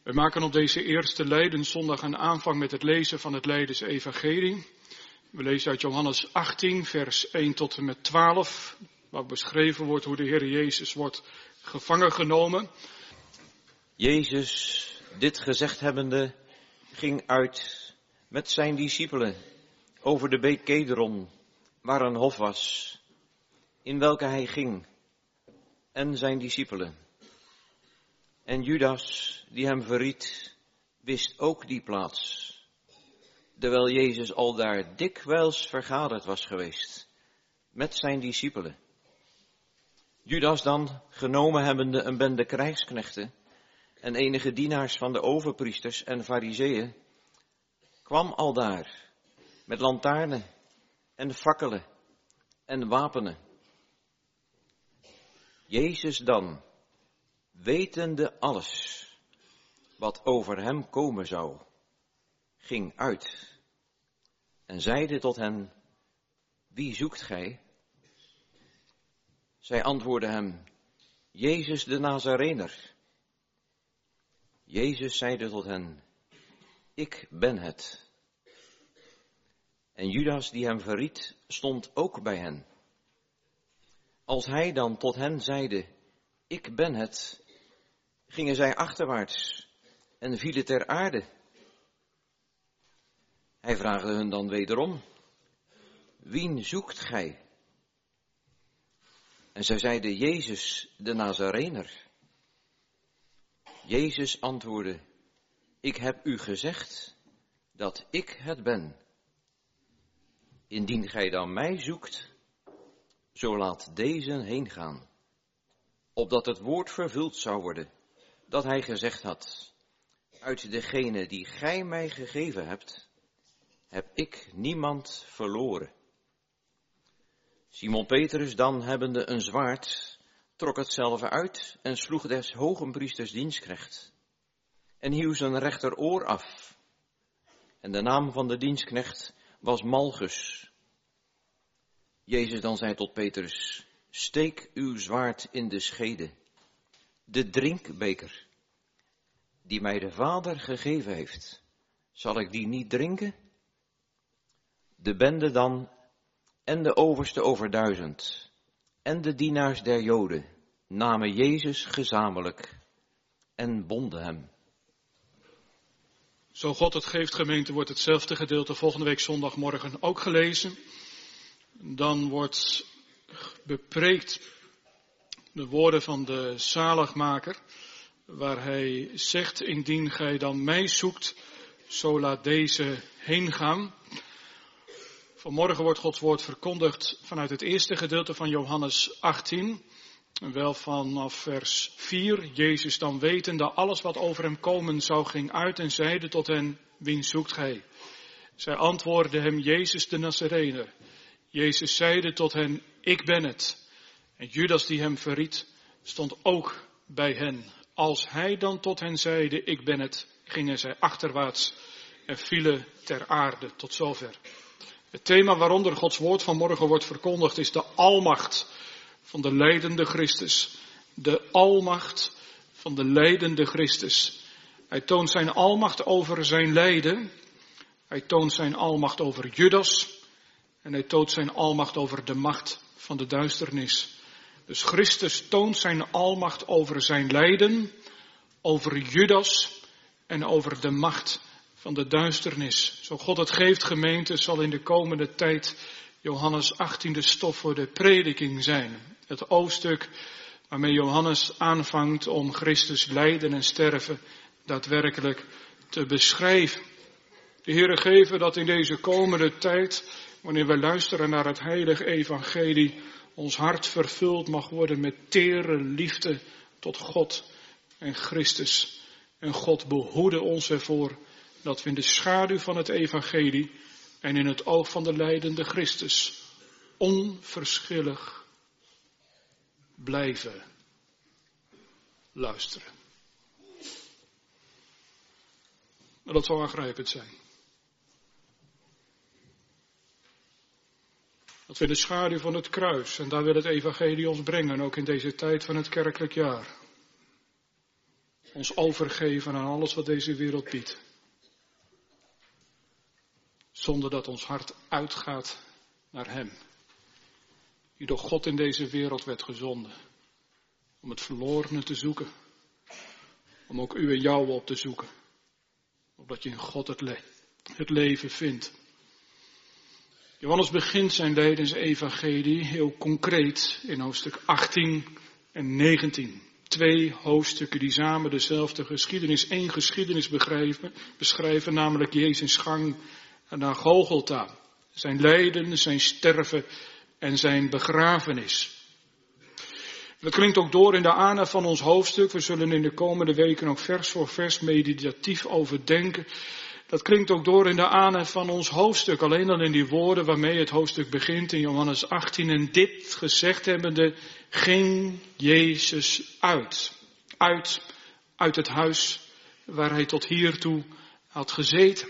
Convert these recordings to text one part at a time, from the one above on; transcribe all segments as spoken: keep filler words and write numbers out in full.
We maken op deze eerste Lijdenszondag een aanvang met het lezen van het Lijdensevangelie. We lezen uit Johannes achttien, vers één tot en met twaalf, waar beschreven wordt hoe de Heer Jezus wordt gevangen genomen. Jezus, dit gezegd hebbende, ging uit met zijn discipelen over de beek Kedron, waar een hof was, in welke hij ging, en zijn discipelen. En Judas, die hem verried, wist ook die plaats, terwijl Jezus al daar dikwijls vergaderd was geweest, met zijn discipelen. Judas dan, genomen hebbende een bende krijgsknechten en enige dienaars van de overpriesters en farizeeën, kwam aldaar met lantaarnen en fakkelen en wapenen. Jezus dan, wetende alles wat over hem komen zou, ging uit en zeide tot hen: wie zoekt gij? Zij antwoordden hem: Jezus de Nazarener. Jezus zeide tot hen: ik ben het. En Judas die hem verried, stond ook bij hen. Als hij dan tot hen zeide: ik ben het, gingen zij achterwaarts en vielen ter aarde. Hij vraagde hun dan wederom: wien zoekt gij? En zij zeiden: Jezus de Nazarener. Jezus antwoordde: ik heb u gezegd dat ik het ben. Indien gij dan mij zoekt, zo laat deze heen gaan, opdat het woord vervuld zou worden dat hij gezegd had: uit degene die gij mij gegeven hebt, heb ik niemand verloren. Simon Petrus dan, hebbende een zwaard, trok hetzelve uit en sloeg des hogenpriesters dienstknecht en hieuw zijn rechteroor af. En de naam van de dienstknecht was Malchus. Jezus dan zei tot Petrus: steek uw zwaard in de schede. De drinkbeker die mij de Vader gegeven heeft, zal ik die niet drinken? De bende dan en de overste over duizend en de dienaars der Joden namen Jezus gezamenlijk en bonden hem. Zo God het geeft, gemeente, wordt hetzelfde gedeelte volgende week zondagmorgen ook gelezen. Dan wordt bepreekt de woorden van de zaligmaker, waar hij zegt: indien gij dan mij zoekt, zo laat deze heen gaan. Vanmorgen wordt Gods woord verkondigd vanuit het eerste gedeelte van Johannes achttien. En wel vanaf vers vier. Jezus dan wetende alles wat over hem komen zou, ging uit en zeide tot hen: wien zoekt gij? Zij antwoordden hem: Jezus de Nazarener. Jezus zeide tot hen: ik ben het. En Judas die hem verried, stond ook bij hen. Als hij dan tot hen zeide: ik ben het, gingen zij achterwaarts en vielen ter aarde. Tot zover. Het thema waaronder Gods woord vanmorgen wordt verkondigd is de almacht van de lijdende Christus. De almacht van de lijdende Christus. Hij toont zijn almacht over zijn lijden. Hij toont zijn almacht over Judas. En hij toont zijn almacht over de macht van de duisternis. Dus Christus toont zijn almacht over zijn lijden, over Judas en over de macht van de duisternis. Zo God het geeft, gemeente, zal in de komende tijd Johannes achttien de stof voor de prediking zijn. Het hoofdstuk waarmee Johannes aanvangt om Christus lijden en sterven daadwerkelijk te beschrijven. De Heere geven dat in deze komende tijd, wanneer we luisteren naar het heilige evangelie, ons hart vervuld mag worden met tere liefde tot God en Christus. En God behoede ons ervoor dat we in de schaduw van het evangelie en in het oog van de lijdende Christus onverschillig blijven luisteren. Maar dat zal aangrijpend zijn. Dat we in de schaduw van het kruis, en daar wil het evangelie ons brengen, ook in deze tijd van het kerkelijk jaar, ons overgeven aan alles wat deze wereld biedt. Zonder dat ons hart uitgaat naar hem. Die door God in deze wereld werd gezonden. Om het verlorene te zoeken. Om ook u en jou op te zoeken. Opdat je in God het, le- het leven vindt. Johannes begint zijn ledensevangelie heel concreet in hoofdstuk achttien en negentien. Twee hoofdstukken die samen dezelfde geschiedenis, één geschiedenis beschrijven, beschrijven namelijk Jezus' gang naar Golgotha. Zijn lijden, zijn sterven en zijn begrafenis. Dat klinkt ook door in de aanhef van ons hoofdstuk. We zullen in de komende weken ook vers voor vers meditatief overdenken. Dat klinkt ook door in de aanhef van ons hoofdstuk. Alleen al in die woorden waarmee het hoofdstuk begint in Johannes achttien. En dit gezegd hebbende ging Jezus uit. Uit, uit het huis waar hij tot hiertoe had gezeten.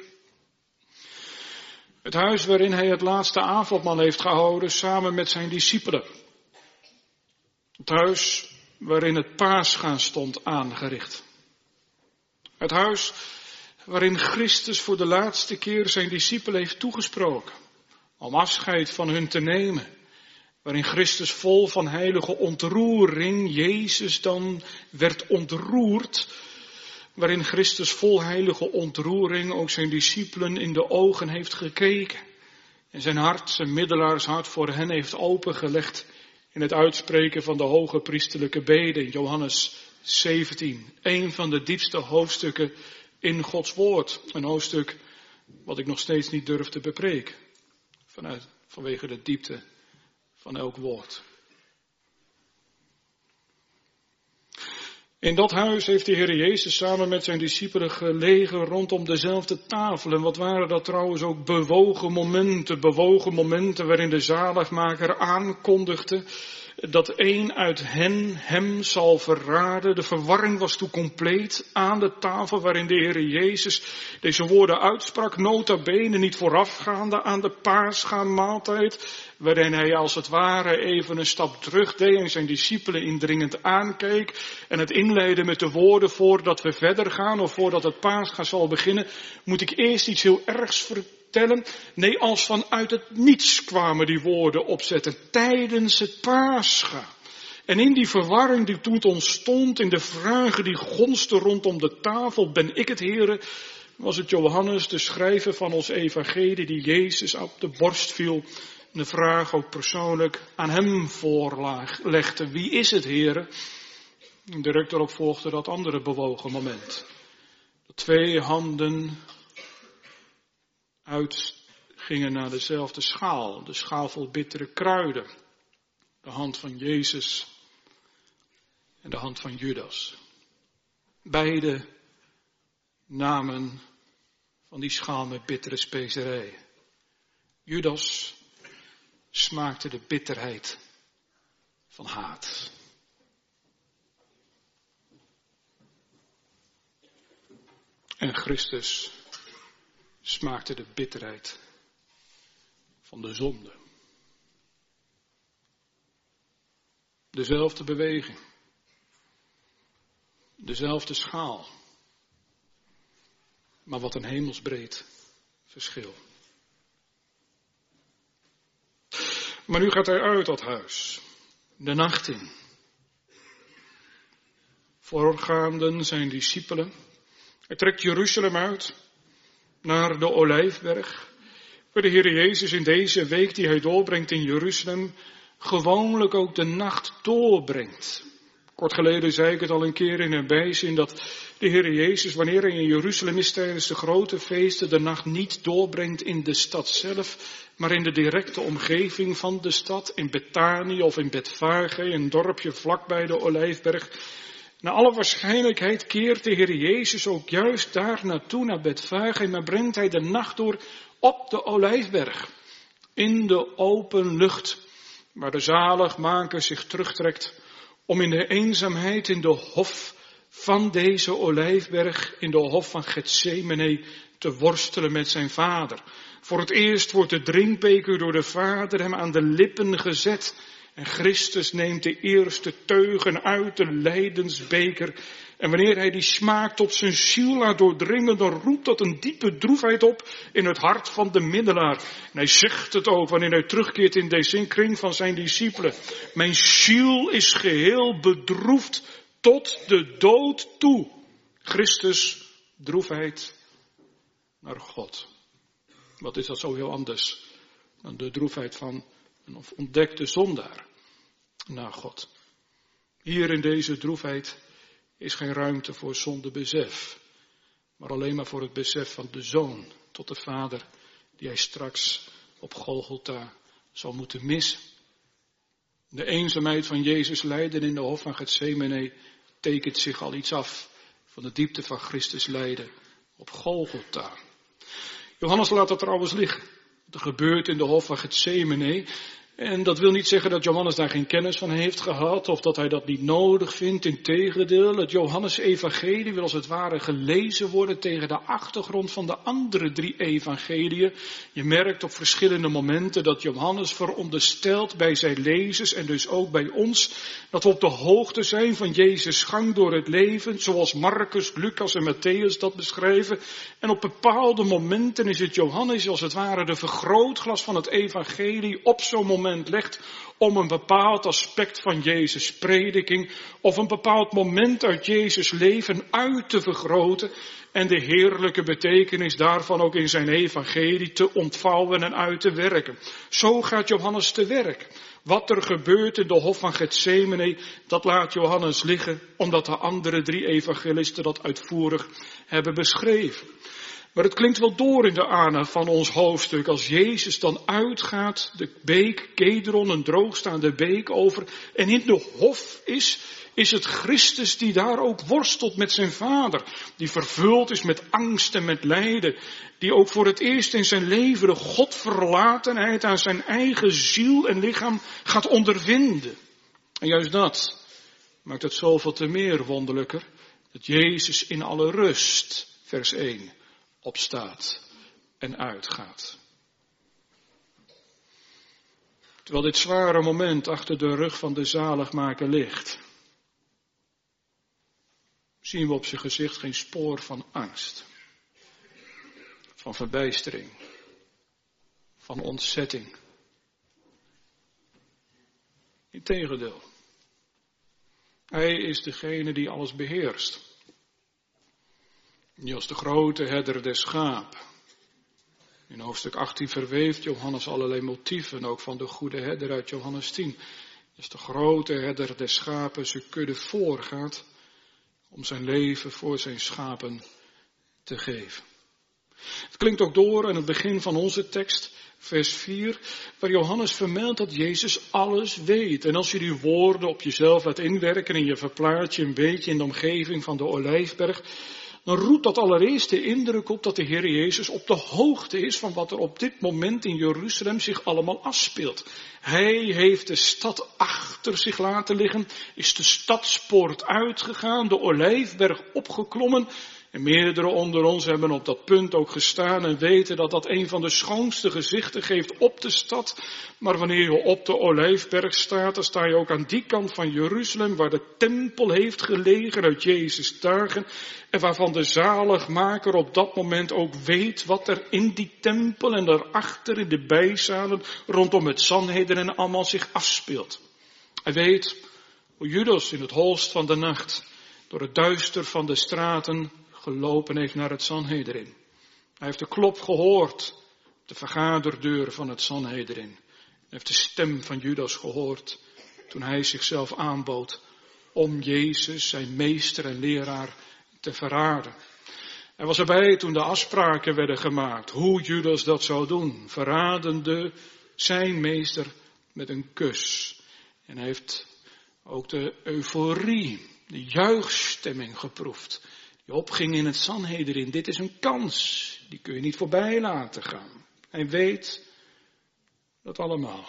Het huis waarin hij het laatste avondmaal heeft gehouden samen met zijn discipelen. Het huis waarin het paasgaan stond aangericht. Het huis waarin Christus voor de laatste keer zijn discipelen heeft toegesproken. Om afscheid van hun te nemen. Waarin Christus vol van heilige ontroering, Jezus dan werd ontroerd. Waarin Christus vol heilige ontroering ook zijn discipelen in de ogen heeft gekeken. En zijn hart, zijn middelaarshart voor hen heeft opengelegd. In het uitspreken van de hoge priesterlijke bede in Johannes zeventien. Een van de diepste hoofdstukken in Gods woord. Een hoofdstuk wat ik nog steeds niet durf te bepreken. Vanuit, vanwege de diepte van elk woord. In dat huis heeft de Heer Jezus samen met zijn discipelen gelegen rondom dezelfde tafel. En wat waren dat trouwens ook bewogen momenten, bewogen momenten waarin de zaligmaker aankondigde dat één uit hen hem zal verraden. De verwarring was toen compleet aan de tafel waarin de Heer Jezus deze woorden uitsprak, nota bene niet voorafgaande aan de paasgaanmaaltijd, waarin hij als het ware even een stap terug deed en zijn discipelen indringend aankeek en het inleidde met de woorden: voordat we verder gaan of voordat het paasgaan zal beginnen, moet ik eerst iets heel ergs vertellen. Nee, als vanuit het niets kwamen die woorden opzetten tijdens het paasgaan. En in die verwarring die toen ontstond, in de vragen die gonsten rondom de tafel, ben ik het Heere, was het Johannes, de schrijver van ons evangelie, die Jezus op de borst viel en de vraag ook persoonlijk aan hem voorlegde. Wie is het Heere? En direct daarop volgde dat andere bewogen moment. De twee handen uitgingen naar dezelfde schaal. De schaal vol bittere kruiden. De hand van Jezus en de hand van Judas. Beide namen van die schaal met bittere specerijen. Judas smaakte de bitterheid van haat. En Christus smaakte de bitterheid van de zonde. Dezelfde beweging. Dezelfde schaal. Maar wat een hemelsbreed verschil. Maar nu gaat hij uit dat huis. De nacht in. Voorgaanden zijn discipelen. Hij trekt Jeruzalem uit. Naar de Olijfberg, waar de Heer Jezus in deze week die hij doorbrengt in Jeruzalem, gewoonlijk ook de nacht doorbrengt. Kort geleden zei ik het al een keer in een bijzin dat de Heer Jezus, wanneer hij in Jeruzalem is tijdens de grote feesten, de nacht niet doorbrengt in de stad zelf, maar in de directe omgeving van de stad, in Betanië of in Betfage, een dorpje vlakbij de Olijfberg. Naar alle waarschijnlijkheid keert de Heer Jezus ook juist daar naartoe, naar Betfage, maar brengt hij de nacht door op de Olijfberg. In de open lucht, waar de zaligmaker zich terugtrekt om in de eenzaamheid in de hof van deze Olijfberg, in de hof van Getsemane, te worstelen met zijn vader. Voor het eerst wordt de drinkbeker door de vader hem aan de lippen gezet. En Christus neemt de eerste teugen uit de lijdensbeker En wanneer hij die smaak tot zijn ziel laat doordringen, dan roept dat een diepe droefheid op in het hart van de middelaar. En hij zegt het ook wanneer hij terugkeert in deze kring van zijn discipelen. Mijn ziel is geheel bedroefd tot de dood toe. Christus, droefheid naar God. Wat is dat zo heel anders dan de droefheid van een ontdekte zondaar naar God. Hier in deze droefheid is geen ruimte voor zondebesef, maar alleen maar voor het besef van de Zoon tot de Vader, die hij straks op Golgotha zal moeten missen. De eenzaamheid van Jezus lijden in de hof van Getsemane tekent zich al iets af van de diepte van Christus lijden op Golgotha. Johannes laat dat trouwens liggen. Wat er gebeurt in de hof van Getsemane. En dat wil niet zeggen dat Johannes daar geen kennis van heeft gehad of dat hij dat niet nodig vindt. Integendeel, het Johannes-evangelie wil als het ware gelezen worden tegen de achtergrond van de andere drie evangeliën. Je merkt op verschillende momenten dat Johannes veronderstelt bij zijn lezers en dus ook bij ons dat we op de hoogte zijn van Jezus' gang door het leven, zoals Marcus, Lucas en Matthäus dat beschrijven. En op bepaalde momenten is het Johannes als het ware de vergrootglas van het evangelie op zo'n moment legt om een bepaald aspect van Jezus' prediking of een bepaald moment uit Jezus' leven uit te vergroten en de heerlijke betekenis daarvan ook in zijn evangelie te ontvouwen en uit te werken. Zo gaat Johannes te werk. Wat er gebeurt in de hof van Getsemane, dat laat Johannes liggen, omdat de andere drie evangelisten dat uitvoerig hebben beschreven. Maar het klinkt wel door in de aanhang van ons hoofdstuk als Jezus dan uitgaat, de beek, Kedron, een droogstaande beek over, en in de hof is, is het Christus die daar ook worstelt met zijn Vader, die vervuld is met angst en met lijden, die ook voor het eerst in zijn leven de Godverlatenheid aan zijn eigen ziel en lichaam gaat ondervinden. En juist dat maakt het zoveel te meer wonderlijker, dat Jezus in alle rust, vers één, opstaat en uitgaat. Terwijl dit zware moment achter de rug van de zaligmaker ligt, zien we op zijn gezicht geen spoor van angst, van verbijstering, van ontzetting. Integendeel, hij is degene die alles beheerst. Die als de grote herder der schapen. In hoofdstuk achttien verweeft Johannes allerlei motieven, ook van de goede herder uit Johannes tien. Als de grote herder der schapen zijn kudde voorgaat om zijn leven voor zijn schapen te geven. Het klinkt ook door aan het begin van onze tekst, vers vier, waar Johannes vermeldt dat Jezus alles weet. En als je die woorden op jezelf laat inwerken en je verplaatst je een beetje in de omgeving van de Olijfberg, dan roept dat allereerst de indruk op dat de Heer Jezus op de hoogte is van wat er op dit moment in Jeruzalem zich allemaal afspeelt. Hij heeft de stad achter zich laten liggen, is de stadspoort uitgegaan, de Olijfberg opgeklommen. En meerdere onder ons hebben op dat punt ook gestaan en weten dat dat een van de schoonste gezichten geeft op de stad. Maar wanneer je op de Olijfberg staat, dan sta je ook aan die kant van Jeruzalem, waar de tempel heeft gelegen uit Jezus' dagen. En waarvan de zaligmaker op dat moment ook weet wat er in die tempel en daarachter in de bijzalen rondom het Sanhedrin allemaal zich afspeelt. Hij weet hoe Judas in het holst van de nacht door het duister van de straten gelopen heeft naar het Sanhedrin. Hij heeft de klop gehoord, de vergaderdeur van het Sanhedrin. Hij heeft de stem van Judas gehoord toen hij zichzelf aanbood om Jezus, zijn meester en leraar, te verraden. Hij was erbij toen de afspraken werden gemaakt, hoe Judas dat zou doen, verradende zijn meester met een kus. En hij heeft ook de euforie, de juichstemming geproefd, die opging in het Sanhedrin. Dit is een kans, die kun je niet voorbij laten gaan. Hij weet dat allemaal.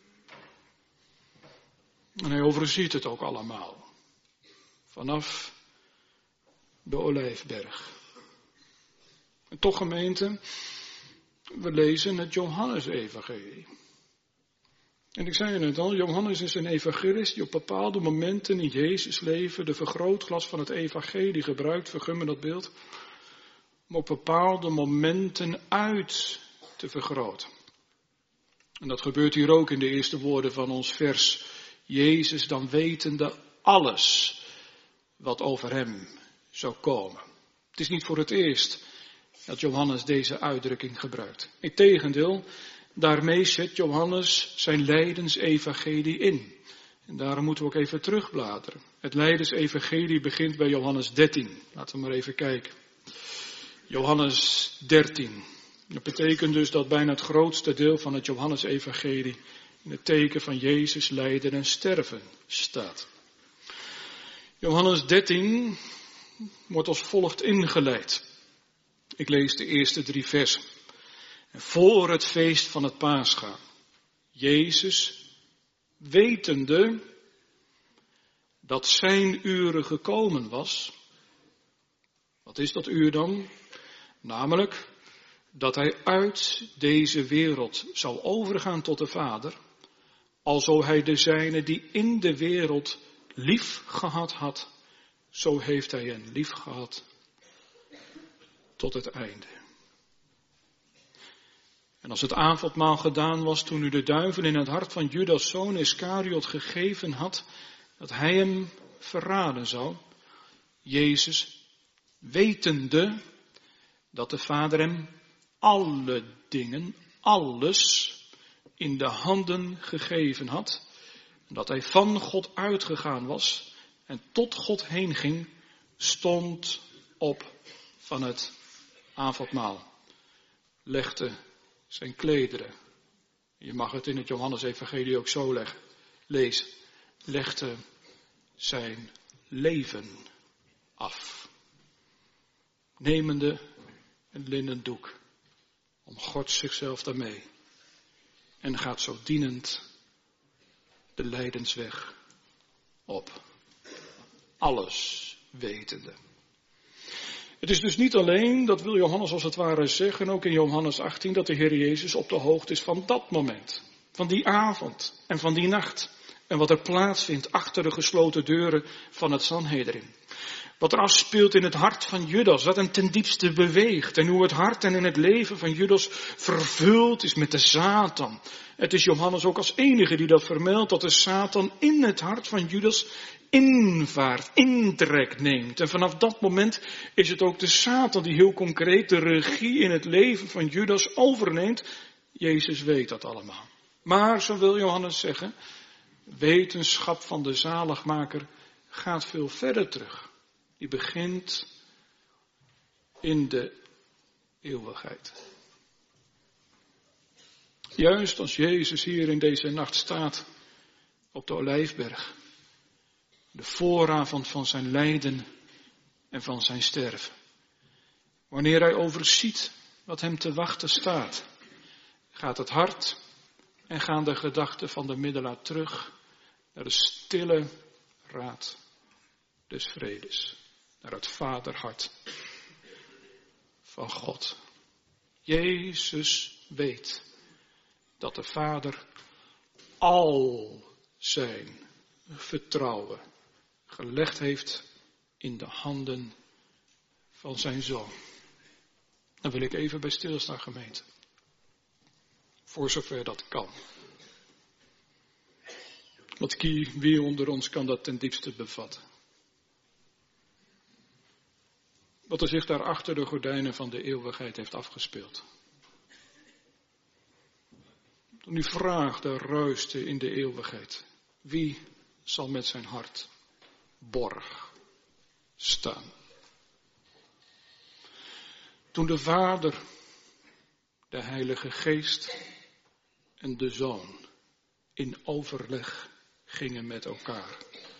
En hij overziet het ook allemaal. Vanaf de Olijfberg. En toch, gemeente, we lezen het Johannes-evangelie. En ik zei het net al, Johannes is een evangelist die op bepaalde momenten in Jezus' leven de vergrootglas van het evangelie gebruikt, vergun me dat beeld, om op bepaalde momenten uit te vergroten. En dat gebeurt hier ook in de eerste woorden van ons vers. Jezus dan wetende alles wat over hem zou komen. Het is niet voor het eerst dat Johannes deze uitdrukking gebruikt. Integendeel, daarmee zet Johannes zijn lijdensevangelie in. En daarom moeten we ook even terugbladeren. Het lijdensevangelie begint bij Johannes dertien. Laten we maar even kijken. Johannes dertien. Dat betekent dus dat bijna het grootste deel van het Johannesevangelie in het teken van Jezus lijden en sterven staat. Johannes dertien wordt als volgt ingeleid. Ik lees de eerste drie versen. En voor het feest van het Pascha, Jezus, wetende dat zijn uur gekomen was. Wat is dat uur dan? Namelijk dat hij uit deze wereld zou overgaan tot de Vader, alzo hij de zijne die in de wereld lief gehad had, zo heeft hij hen lief gehad tot het einde. En als het avondmaal gedaan was, toen u de duivel in het hart van Judas zoon Iskariot gegeven had, dat hij hem verraden zou, Jezus, wetende dat de Vader hem alle dingen, alles in de handen gegeven had, en dat hij van God uitgegaan was en tot God heen ging, stond op van het avondmaal, legde zijn klederen, je mag het in het Johannesevangelie ook zo leggen, lezen, legde zijn leven af, nemende een linnen doek, omgort zichzelf daarmee en gaat zo dienend de lijdensweg op, alles wetende. Het is dus niet alleen, dat wil Johannes als het ware zeggen, ook in Johannes achttien, dat de Heer Jezus op de hoogte is van dat moment, van die avond en van die nacht. En wat er plaatsvindt achter de gesloten deuren van het Sanhedrin. Wat er afspeelt in het hart van Judas, wat hem ten diepste beweegt. En hoe het hart en in het leven van Judas vervuld is met de Satan. Het is Johannes ook als enige die dat vermeldt, dat de Satan in het hart van Judas invaart, intrek neemt. En vanaf dat moment is het ook de Satan die heel concreet de regie in het leven van Judas overneemt. Jezus weet dat allemaal. Maar, zo wil Johannes zeggen, wetenschap van de zaligmaker gaat veel verder terug. Die begint in de eeuwigheid. Juist als Jezus hier in deze nacht staat op de Olijfberg. De vooravond van zijn lijden en van zijn sterven. Wanneer hij overziet wat hem te wachten staat, gaat het hart en gaan de gedachten van de middelaar terug naar de stille raad des vredes. Naar het vaderhart van God. Jezus weet dat de Vader al zijn vertrouwen gelegd heeft in de handen van zijn Zoon. Daar wil ik even bij stilstaan, gemeente. Voor zover dat kan. Want wie onder ons kan dat ten diepste bevatten? Wat er zich daar achter de gordijnen van de eeuwigheid heeft afgespeeld. Toen die vraag daar ruiste in de eeuwigheid. Wie zal met zijn hart borg staan? Toen de Vader, de Heilige Geest en de Zoon in overleg gingen met elkaar.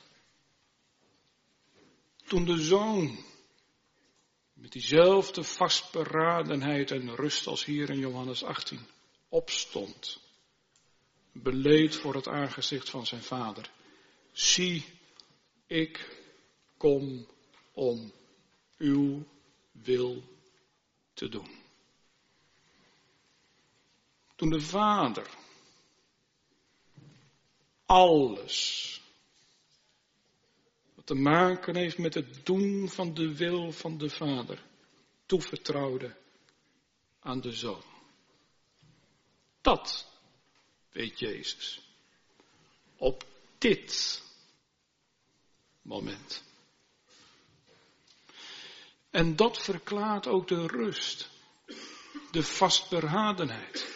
Toen de Zoon met diezelfde vastberadenheid en rust als hier in Johannes achttien opstond, beleed voor het aangezicht van zijn Vader. Zie, ik kom om uw wil te doen. Toen de Vader alles wat te maken heeft met het doen van de wil van de Vader, toevertrouwde aan de Zoon. Dat weet Jezus. Op dit moment. En dat verklaart ook de rust, de vastberadenheid,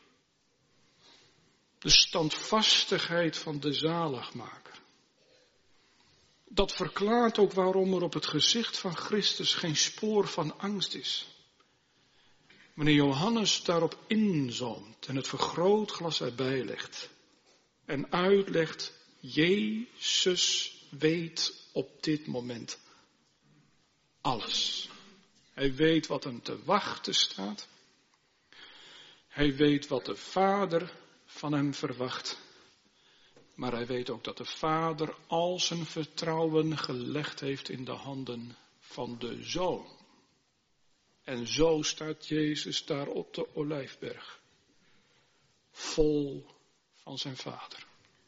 de standvastigheid van de zaligmaker. Dat verklaart ook waarom er op het gezicht van Christus geen spoor van angst is. Wanneer Johannes daarop inzoomt en het vergrootglas erbij legt en uitlegt, Jezus weet op dit moment alles. Hij weet wat hem te wachten staat. Hij weet wat de Vader van hem verwacht. Maar hij weet ook dat de Vader al zijn vertrouwen gelegd heeft in de handen van de Zoon. En zo staat Jezus daar op de Olijfberg, vol van zijn Vader.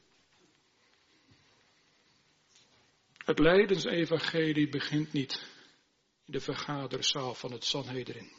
Het lijdensevangelie begint niet in de vergaderzaal van het Sanhedrin.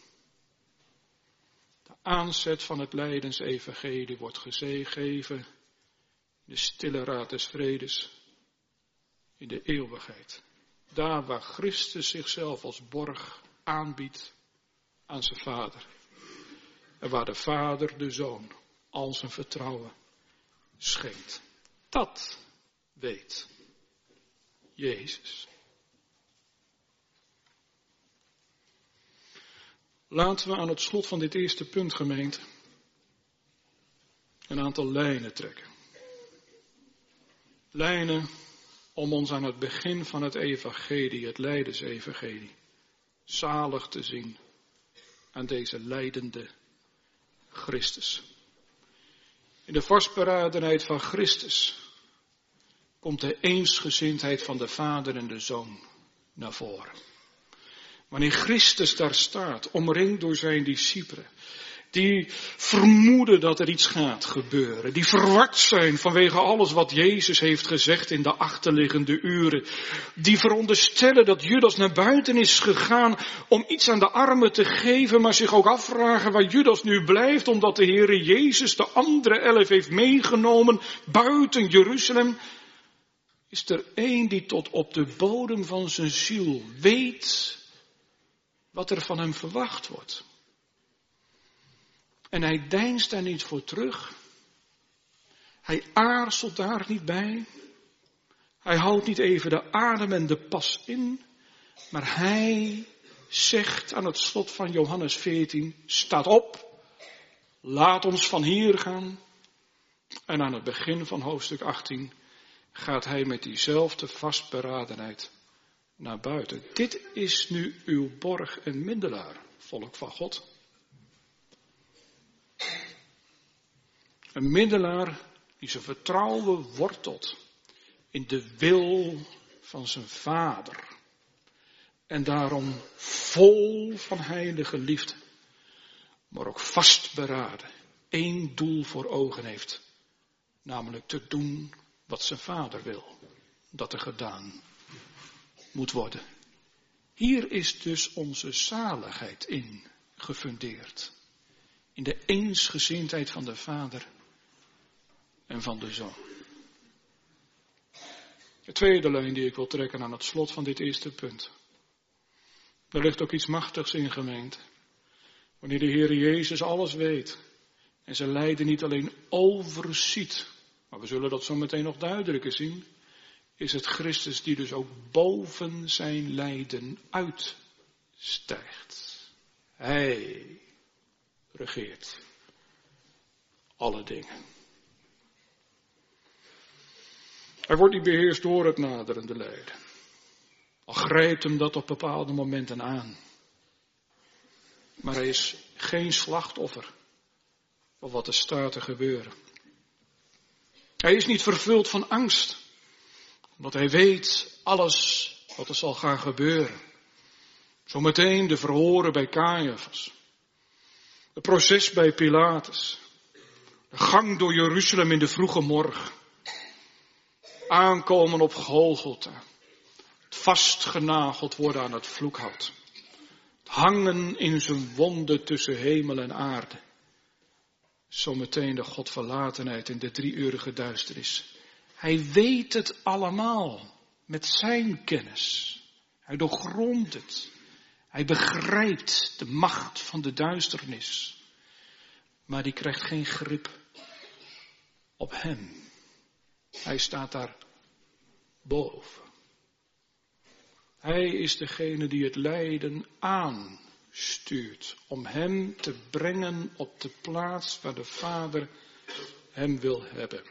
De aanzet van het lijdensevangelie wordt gegeven in de stille raad des vredes, in de eeuwigheid. Daar waar Christus zichzelf als borg aanbiedt aan zijn Vader. En waar de Vader de Zoon al zijn vertrouwen schenkt. Dat weet Jezus. Laten we aan het slot van dit eerste punt, gemeente, een aantal lijnen trekken. Lijnen om ons aan het begin van het evangelie, het lijdensevangelie, zalig te zien aan deze lijdende Christus. In de vastberadenheid van Christus komt de eensgezindheid van de Vader en de Zoon naar voren. Wanneer Christus daar staat, omringd door zijn discipelen, die vermoeden dat er iets gaat gebeuren, die verward zijn vanwege alles wat Jezus heeft gezegd in de achterliggende uren, die veronderstellen dat Judas naar buiten is gegaan om iets aan de armen te geven, maar zich ook afvragen waar Judas nu blijft, omdat de Heere Jezus de andere elf heeft meegenomen buiten Jeruzalem, is er één die tot op de bodem van zijn ziel weet wat er van hem verwacht wordt. En hij deinst daar niet voor terug. Hij aarzelt daar niet bij. Hij houdt niet even de adem en de pas in. Maar hij zegt aan het slot van Johannes veertien, staat op, laat ons van hier gaan. En aan het begin van hoofdstuk achttien gaat hij met diezelfde vastberadenheid naar buiten. Dit is nu uw borg en middelaar, volk van God. Een middelaar die zijn vertrouwen wortelt in de wil van zijn Vader. En daarom vol van heilige liefde, maar ook vastberaden, één doel voor ogen heeft. Namelijk te doen wat zijn Vader wil, dat er gedaan moet worden. Hier is dus onze zaligheid in gefundeerd. In de eensgezindheid van de Vader en van de Zoon. De tweede lijn die ik wil trekken aan het slot van dit eerste punt. Er ligt ook iets machtigs in, gemeente. Wanneer de Heer Jezus alles weet en zijn lijden niet alleen overziet, maar we zullen dat zo meteen nog duidelijker zien, is het Christus die dus ook boven zijn lijden uitstijgt. Hij regeert alle dingen. Hij wordt niet beheerst door het naderende lijden. Al grijpt hem dat op bepaalde momenten aan. Maar hij is geen slachtoffer van wat er staat te gebeuren. Hij is niet vervuld van angst, omdat hij weet alles wat er zal gaan gebeuren. Zometeen de verhoren bij Caiaphas. Het proces bij Pilatus. De gang door Jeruzalem in de vroege morgen. Aankomen op Golgotha. Het vastgenageld worden aan het vloekhout. Het hangen in zijn wonden tussen hemel en aarde. Zometeen de Godverlatenheid in de drieurige duisternis. Hij weet het allemaal met zijn kennis. Hij doorgrondt het. Hij begrijpt de macht van de duisternis. Maar die krijgt geen grip op hem. Hij staat daar boven. Hij is degene die het lijden aanstuurt om hem te brengen op de plaats waar de Vader hem wil hebben.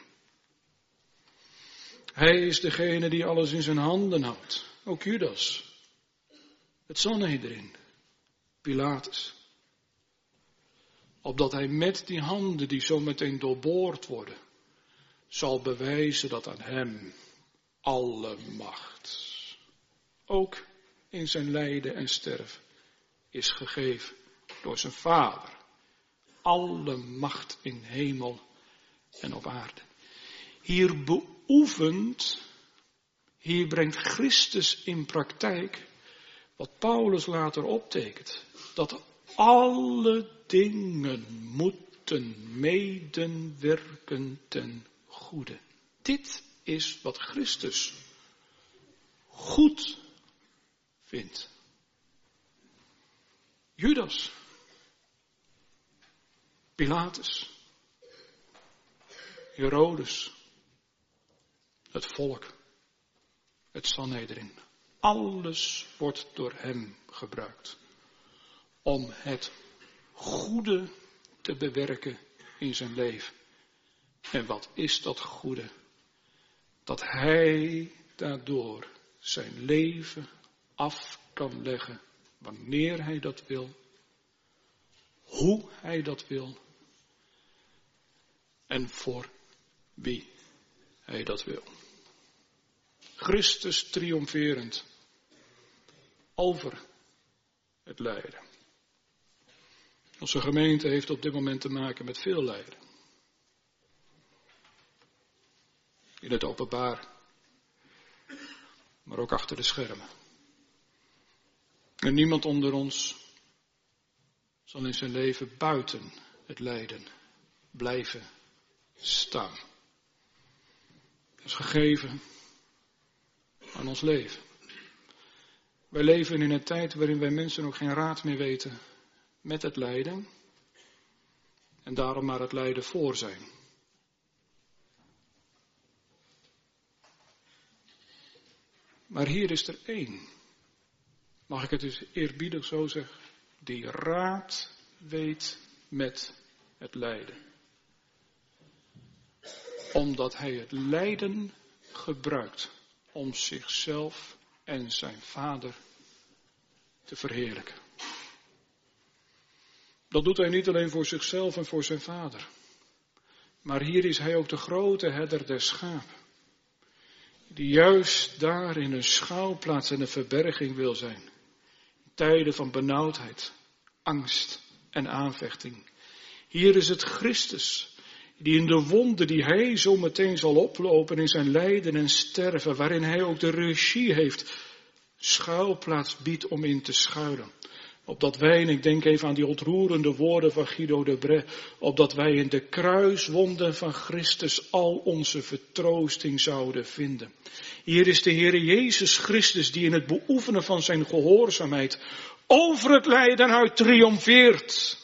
Hij is degene die alles in zijn handen houdt. Ook Judas. Het Sanhedrin. Pilatus. Opdat hij met die handen die zo meteen doorboord worden, zal bewijzen dat aan hem alle macht, ook in zijn lijden en sterven, is gegeven door zijn Vader. Alle macht in hemel en op aarde. Hier beoefent, hier brengt Christus in praktijk wat Paulus later optekent. Dat alle dingen moeten medewerken ten goede. Dit is wat Christus goed vindt. Judas, Pilatus, Herodes, het volk, het Sanhedrin. Alles wordt door hem gebruikt om het goede te bewerken in zijn leven. En wat is dat goede? Dat hij daardoor zijn leven af kan leggen wanneer hij dat wil, hoe hij dat wil en voor wie hij dat wil. Christus triomferend over het lijden. Onze gemeente heeft op dit moment te maken met veel lijden. In het openbaar, maar ook achter de schermen. En niemand onder ons zal in zijn leven buiten het lijden blijven staan. Dat is gegeven aan ons leven. Wij leven in een tijd waarin wij mensen ook geen raad meer weten met het lijden. En daarom maar het lijden voor zijn. Maar hier is er één, mag ik het dus eerbiedig zo zeggen, die raad weet met het lijden. Omdat hij het lijden gebruikt om zichzelf en zijn Vader te verheerlijken. Dat doet hij niet alleen voor zichzelf en voor zijn Vader. Maar hier is hij ook de grote herder der schapen. Die juist daar in een schuilplaats en een verberging wil zijn. In tijden van benauwdheid, angst en aanvechting. Hier is het Christus, die in de wonden die hij zo meteen zal oplopen in zijn lijden en sterven, waarin hij ook de regie heeft, schuilplaats biedt om in te schuilen. Opdat wij, en ik denk even aan die ontroerende woorden van Guido de Brès, opdat wij in de kruiswonden van Christus al onze vertroosting zouden vinden. Hier is de Heere Jezus Christus die in het beoefenen van zijn gehoorzaamheid over het lijden uit triomfeert.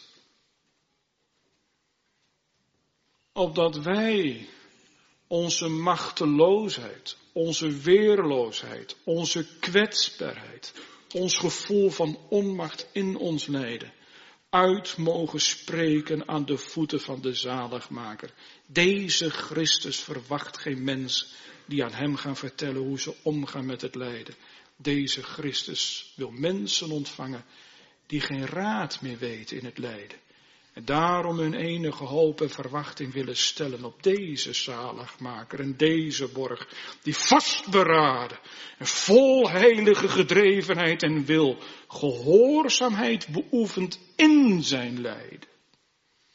Opdat wij onze machteloosheid, onze weerloosheid, onze kwetsbaarheid, ons gevoel van onmacht in ons lijden uit mogen spreken aan de voeten van de zaligmaker. Deze Christus verwacht geen mens die aan hem gaan vertellen hoe ze omgaan met het lijden. Deze Christus wil mensen ontvangen die geen raad meer weten in het lijden. En daarom hun enige hoop en verwachting willen stellen op deze zaligmaker en deze borg, die vastberaden en vol heilige gedrevenheid en wil, gehoorzaamheid beoefent in zijn lijden.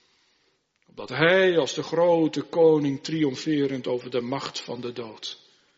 Opdat hij als de grote koning triomferend over de macht van de dood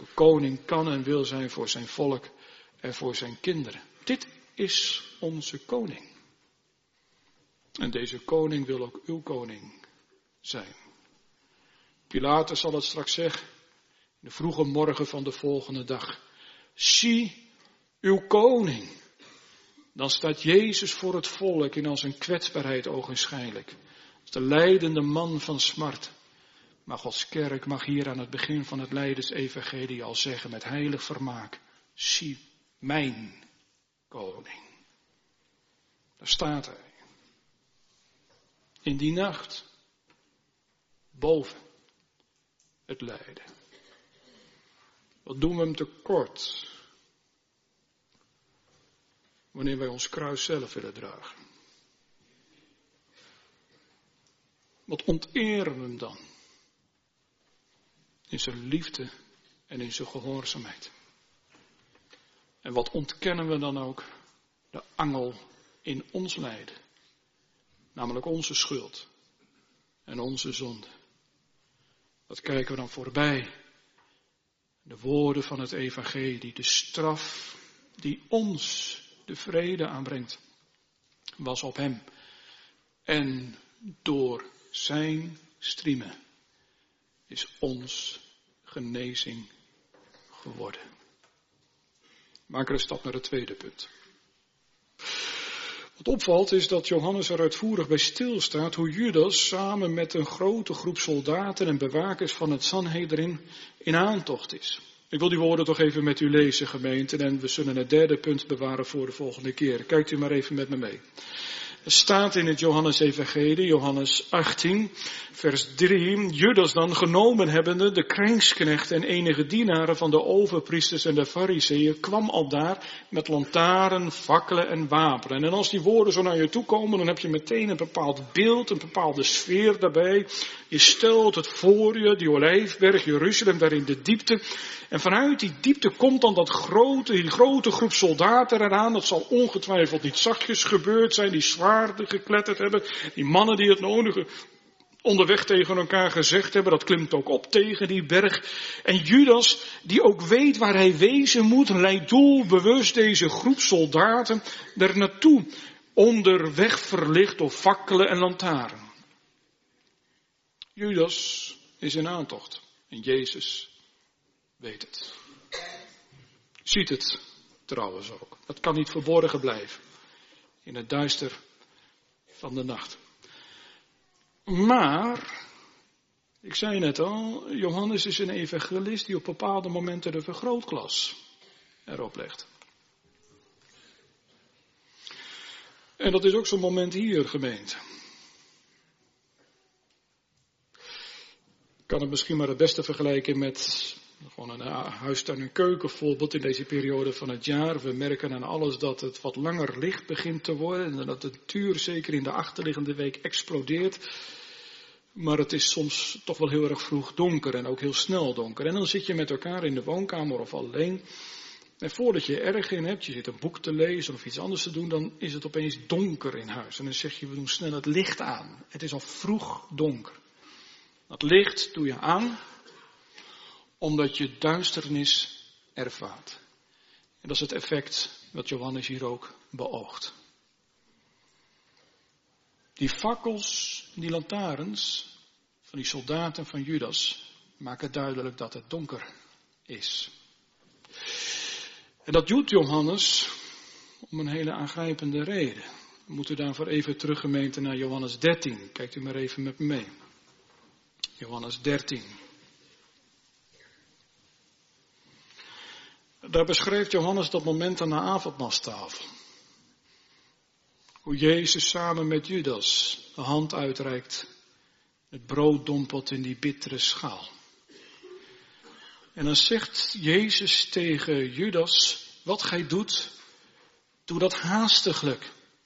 welke koning kan en wil zijn voor zijn volk en voor zijn kinderen. Dit is onze koning. En deze koning wil ook uw koning zijn. Pilatus zal het straks zeggen, in de vroege morgen van de volgende dag. Zie uw koning. Dan staat Jezus voor het volk in al zijn kwetsbaarheid ogenschijnlijk. Als de lijdende man van smart. Maar Gods kerk mag hier aan het begin van het lijdensevangelie al zeggen met heilig vermaak. Zie mijn koning. Daar staat hij. In die nacht. Boven het lijden. Wat doen we hem tekort? Wanneer wij ons kruis zelf willen dragen. Wat onteren we hem dan? In zijn liefde en in zijn gehoorzaamheid. En wat ontkennen we dan ook? De angel in ons lijden. Namelijk onze schuld en onze zonde. Wat kijken we dan voorbij? De woorden van het evangelie, de straf die ons de vrede aanbrengt, was op hem. En door zijn striemen is ons genezing geworden. Maak er een stap naar het tweede punt. Wat opvalt is dat Johannes er uitvoerig bij stilstaat hoe Judas samen met een grote groep soldaten en bewakers van het Sanhedrin in aantocht is. Ik wil die woorden toch even met u lezen, gemeente, en we zullen het derde punt bewaren voor de volgende keer. Kijkt u maar even met me mee. Er staat in het Johannes-evangelie, Johannes achttien, vers drie, Judas dan genomen hebbende, de krijgsknecht en enige dienaren van de overpriesters en de fariseeën, kwam al daar met lantaarn, fakkelen en wapenen. En als die woorden zo naar je toe komen, dan heb je meteen een bepaald beeld, een bepaalde sfeer daarbij. Je stelt het voor je, die olijfberg, Jeruzalem, daar in de diepte. En vanuit die diepte komt dan dat grote, die grote groep soldaten eraan. Dat zal ongetwijfeld niet zachtjes gebeurd zijn, die zwaarden gekletterd hebben. Die mannen die het nodige onderweg tegen elkaar gezegd hebben, dat klimt ook op tegen die berg. En Judas, die ook weet waar hij wezen moet, leidt doelbewust deze groep soldaten er naartoe. Onderweg verlicht door fakkelen en lantaarn. Judas is in aantocht en Jezus weet het. Ziet het trouwens ook. Dat kan niet verborgen blijven in het duister van de nacht. Maar, ik zei net al, Johannes is een evangelist die op bepaalde momenten de vergrootglas erop legt. En dat is ook zo'n moment hier, gemeente. Ik kan het misschien maar het beste vergelijken met gewoon een huistuin- en keuken voorbeeld in deze periode van het jaar. We merken aan alles dat het wat langer licht begint te worden en dat de natuur zeker in de achterliggende week explodeert. Maar het is soms toch wel heel erg vroeg donker en ook heel snel donker. En dan zit je met elkaar in de woonkamer of alleen. En voordat je erg in hebt, je zit een boek te lezen of iets anders te doen, dan is het opeens donker in huis. En dan zeg je, we doen snel het licht aan. Het is al vroeg donker. Dat licht doe je aan, omdat je duisternis ervaart. En dat is het effect wat Johannes hier ook beoogt. Die fakkels, die lantaarns van die soldaten van Judas maken duidelijk dat het donker is. En dat doet Johannes om een hele aangrijpende reden. We moeten daarvoor even terug, gemeente, naar Johannes dertien. Kijkt u maar even met me mee. Johannes dertien. Daar beschrijft Johannes dat moment aan de avondmaalstafel. Hoe Jezus samen met Judas de hand uitreikt, het brood dompelt in die bittere schaal. En dan zegt Jezus tegen Judas, wat gij doet, doe dat haastiglijk.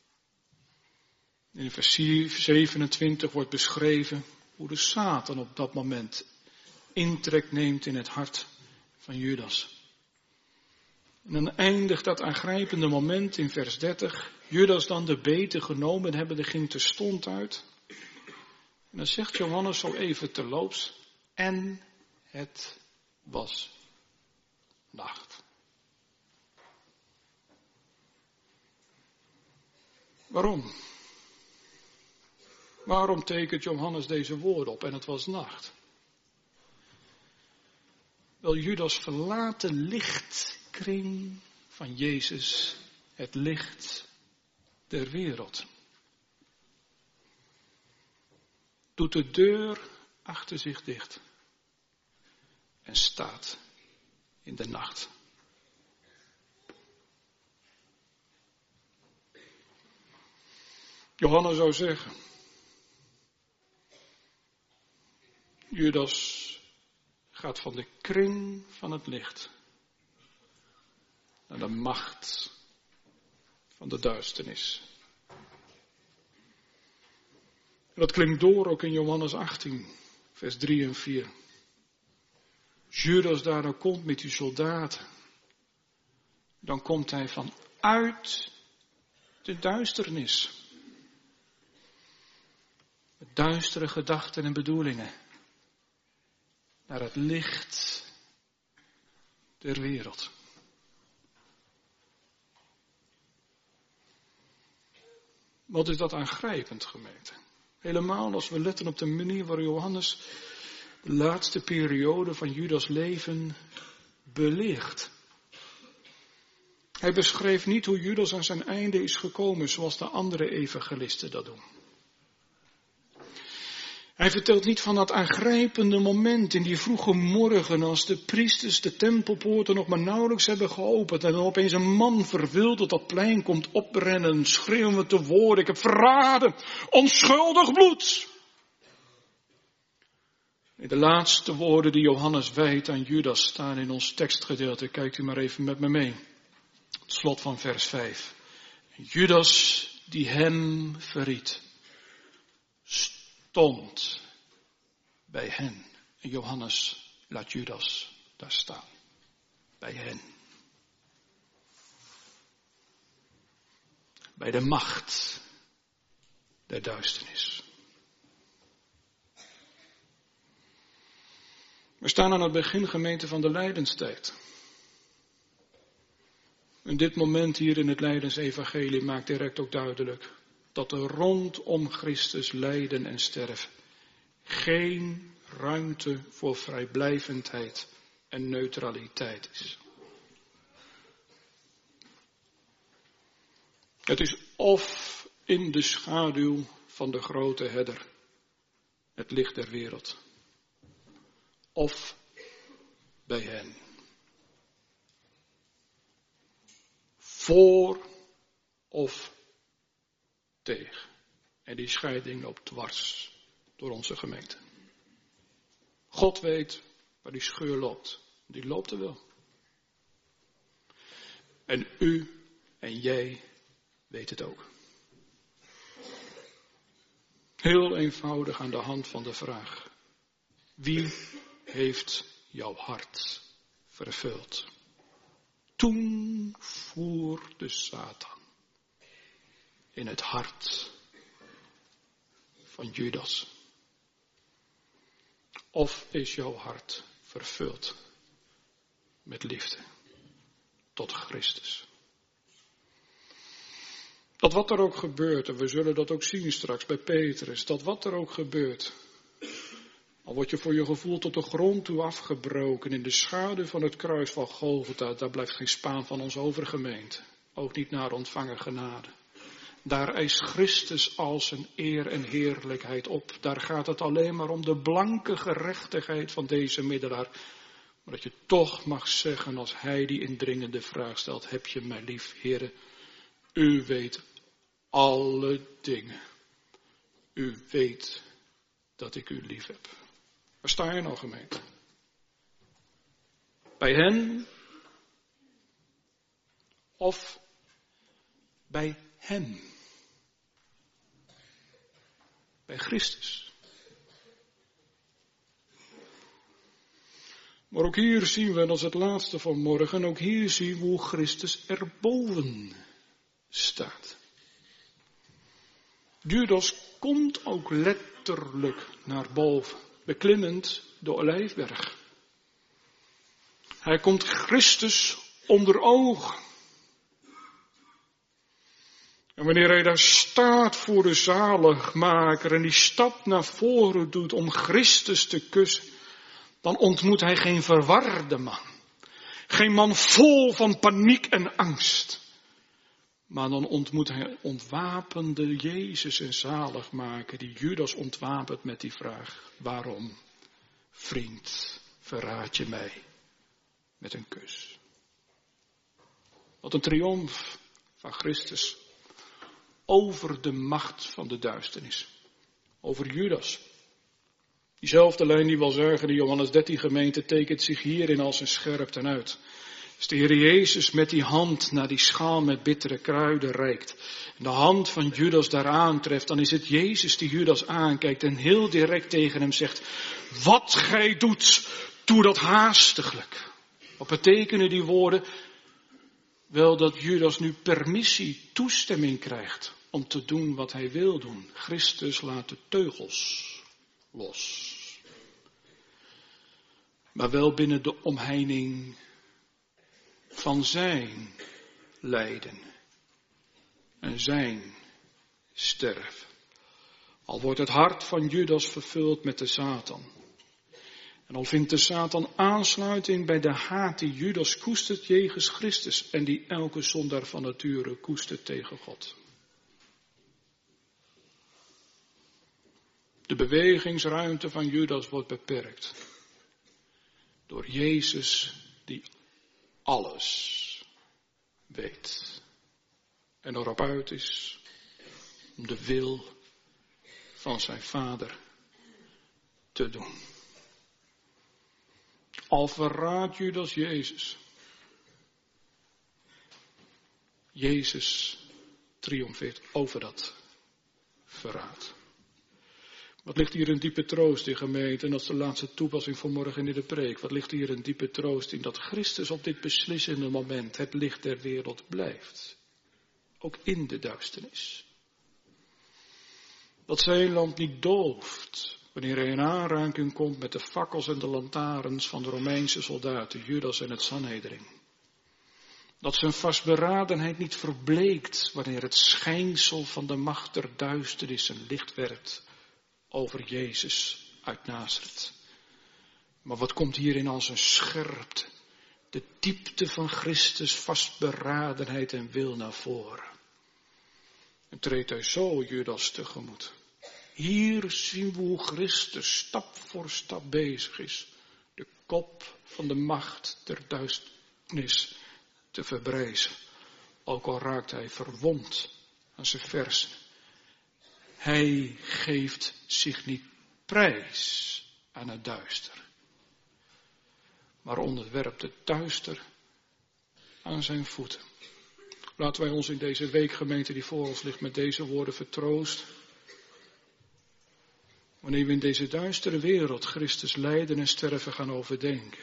In vers zevenentwintig wordt beschreven hoe de Satan op dat moment intrek neemt in het hart van Judas. En dan eindigt dat aangrijpende moment in vers dertig. Judas dan de beten genomen hebbende ging terstond uit. En dan zegt Johannes zo even terloops. En het was nacht. Waarom? Waarom tekent Johannes deze woorden op en het was nacht? Wel, Judas verlaat de lichtkring van Jezus, het licht der wereld. Doet de deur achter zich dicht en staat in de nacht. Johannes zou zeggen, Judas gaat van de kring van het licht naar de macht van de duisternis. En dat klinkt door ook in Johannes achttien, vers drie en vier. Judas daar nou komt met die soldaten, dan komt hij vanuit de duisternis. Met duistere gedachten en bedoelingen. Naar het licht der wereld. Wat is dat aangrijpend, gemeente? Helemaal als we letten op de manier waar Johannes de laatste periode van Judas' leven belicht. Hij beschreef niet hoe Judas aan zijn einde is gekomen zoals de andere evangelisten dat doen. Hij vertelt niet van dat aangrijpende moment in die vroege morgen als de priesters de tempelpoorten nog maar nauwelijks hebben geopend en dan opeens een man verwilderd dat plein komt oprennen, schreeuwend te woorden, ik heb verraden, onschuldig bloed. De laatste woorden die Johannes wijdt aan Judas staan in ons tekstgedeelte, kijkt u maar even met me mee. Het slot van vers vijf. Judas die hem verried. Stond bij hen. En Johannes laat Judas daar staan. Bij hen. Bij de macht der duisternis. We staan aan het begin, gemeente, van de lijdenstijd. En dit moment hier in het Lijdensevangelie maakt direct ook duidelijk dat er rondom Christus lijden en sterven geen ruimte voor vrijblijvendheid en neutraliteit is. Het is of in de schaduw van de grote herder, het licht der wereld, of bij hen. Voor of tegen. En die scheiding loopt dwars door onze gemeente. God weet waar die scheur loopt. Die loopt er wel. En u en jij weet het ook. Heel eenvoudig aan de hand van de vraag. Wie heeft jouw hart vervuld? Toen voer de Satan in het hart van Judas. Of is jouw hart vervuld met liefde tot Christus? Dat wat er ook gebeurt, en we zullen dat ook zien straks bij Petrus, dat wat er ook gebeurt, al word je voor je gevoel tot de grond toe afgebroken in de schaduw van het kruis van Golgotha, daar blijft geen spaan van ons over, gemeente. Ook niet naar ontvangen genade. Daar eist Christus al zijn eer en heerlijkheid op. Daar gaat het alleen maar om de blanke gerechtigheid van deze middelaar. Maar dat je toch mag zeggen als hij die indringende vraag stelt, heb je mij lief, Heere? U weet alle dingen. U weet dat ik u lief heb. Waar sta je nou, gemeente? Bij hen of bij hem? Bij Christus. Maar ook hier zien we, en dat is het laatste van morgen, ook hier zien we hoe Christus erboven staat. Judas komt ook letterlijk naar boven, beklimmend de Olijfberg. Hij komt Christus onder ogen. En wanneer hij daar staat voor de zaligmaker en die stap naar voren doet om Christus te kussen, dan ontmoet hij geen verwarde man. Geen man vol van paniek en angst. Maar dan ontmoet hij ontwapende Jezus en zaligmaker die Judas ontwapent met die vraag: waarom, vriend, verraad je mij met een kus? Wat een triomf van Christus over de macht van de duisternis. Over Judas. Diezelfde lijn die we al zagen, de Johannes dertien gemeente, tekent zich hierin als een scherpte uit. Als de Heer Jezus met die hand naar die schaal met bittere kruiden reikt en de hand van Judas daar aantreft, dan is het Jezus die Judas aankijkt en heel direct tegen hem zegt: wat gij doet, doe dat haastiglijk. Wat betekenen die woorden? Wel dat Judas nu permissie, toestemming krijgt om te doen wat hij wil doen. Christus laat de teugels los. Maar wel binnen de omheining van zijn lijden en zijn sterven. Al wordt het hart van Judas vervuld met de Satan. En al vindt de Satan aansluiting bij de haat die Judas koestert jegens Christus en die elke zondaar van nature koestert tegen God. De bewegingsruimte van Judas wordt beperkt door Jezus die alles weet en erop uit is om de wil van zijn Vader te doen. Al verraadt Judas Jezus, Jezus triomfeert over dat verraad. Wat ligt hier een diepe troost in, gemeente, en dat is de laatste toepassing voor morgen in de preek. Wat ligt hier een diepe troost in dat Christus op dit beslissende moment het licht der wereld blijft. Ook in de duisternis. Dat zijn land niet dooft wanneer hij in aanraking komt met de fakkels en de lantaarns van de Romeinse soldaten, Judas en het Sanhedrin. Dat zijn vastberadenheid niet verbleekt wanneer het schijnsel van de macht der duisternis een licht werpt over Jezus uit Nazareth. Maar wat komt hierin als een scherpte? De diepte van Christus vastberadenheid en wil naar voren. En treedt hij zo Judas tegemoet. Hier zien we hoe Christus stap voor stap bezig is de kop van de macht der duisternis te verbrijzen. Ook al raakt hij verwond aan zijn versen. Hij geeft zich niet prijs aan het duister, maar onderwerpt het duister aan zijn voeten. Laten wij ons in deze week, gemeente die voor ons ligt, met deze woorden vertroosten. Wanneer we in deze duistere wereld Christus lijden en sterven gaan overdenken.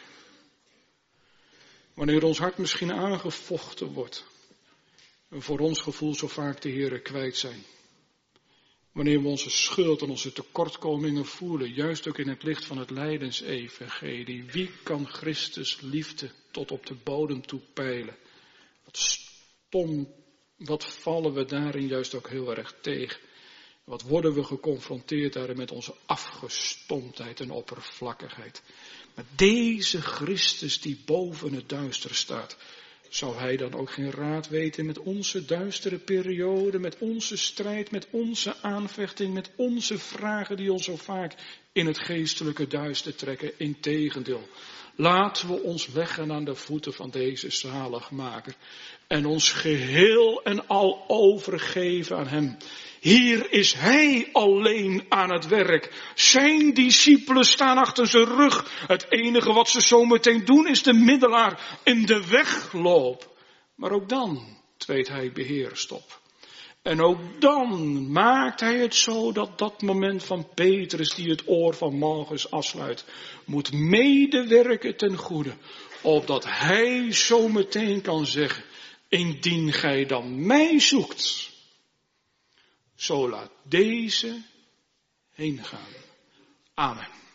Wanneer ons hart misschien aangevochten wordt en voor ons gevoel zo vaak de Heere kwijt zijn. Wanneer we onze schuld en onze tekortkomingen voelen, juist ook in het licht van het lijdensevangelie. Wie kan Christus liefde tot op de bodem toe peilen? Wat stom, wat vallen we daarin juist ook heel erg tegen. Wat worden we geconfronteerd daarin met onze afgestomptheid en oppervlakkigheid. Maar deze Christus die boven het duister staat, zou hij dan ook geen raad weten met onze duistere periode, met onze strijd, met onze aanvechting, met onze vragen die ons zo vaak in het geestelijke duister trekken? Integendeel, laten we ons leggen aan de voeten van deze zaligmaker en ons geheel en al overgeven aan hem. Hier is hij alleen aan het werk. Zijn discipelen staan achter zijn rug. Het enige wat ze zo meteen doen is de middelaar in de weg lopen. Maar ook dan treedt hij beheerst op. En ook dan maakt hij het zo dat dat moment van Petrus die het oor van Malchus afsluit, moet medewerken ten goede. Opdat hij zo meteen kan zeggen, indien gij dan mij zoekt, zo laat deze heen gaan. Amen.